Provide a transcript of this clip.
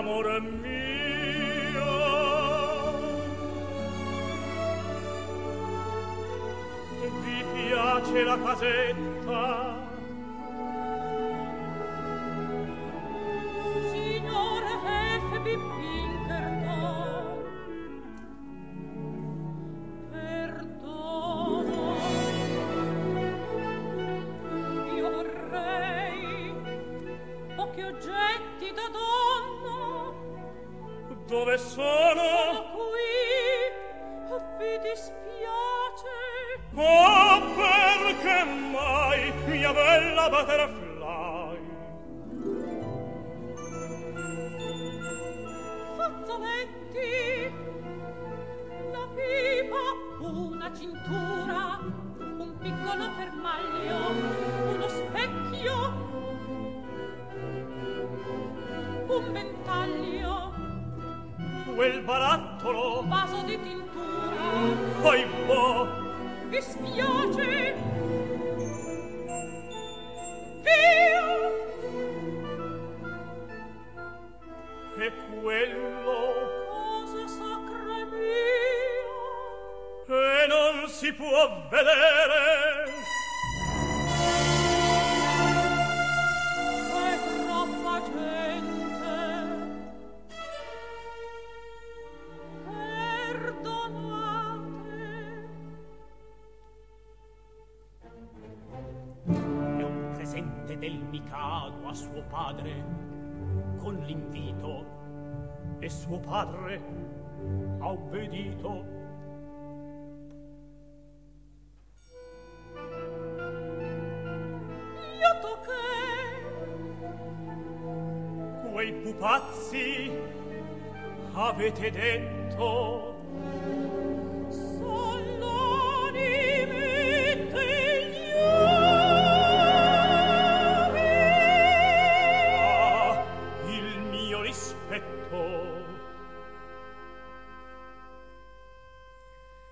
amore mio. Vi piace la casetta? Signore F.B. Pinkerton, perdono. Io vorrei pochi oggetti da donna. Dove sono? Sono qui, vi dispiace? Oh, perché mai, mia bella butterfly? Fazzoletti, la pipa, una cintura, un piccolo fermaglio, uno specchio, un ventaglio, Quel barattolo, un vaso di tintura. ohibò, Vi spiace? Via! e quello, Cosa sacra mia? e non si può vedere. C'è troppa gente. Perdonate. È un presente del Mikado a suo padre, con l'invito, E suo padre ha obbedito. Io tocché. quei pupazzi avete detto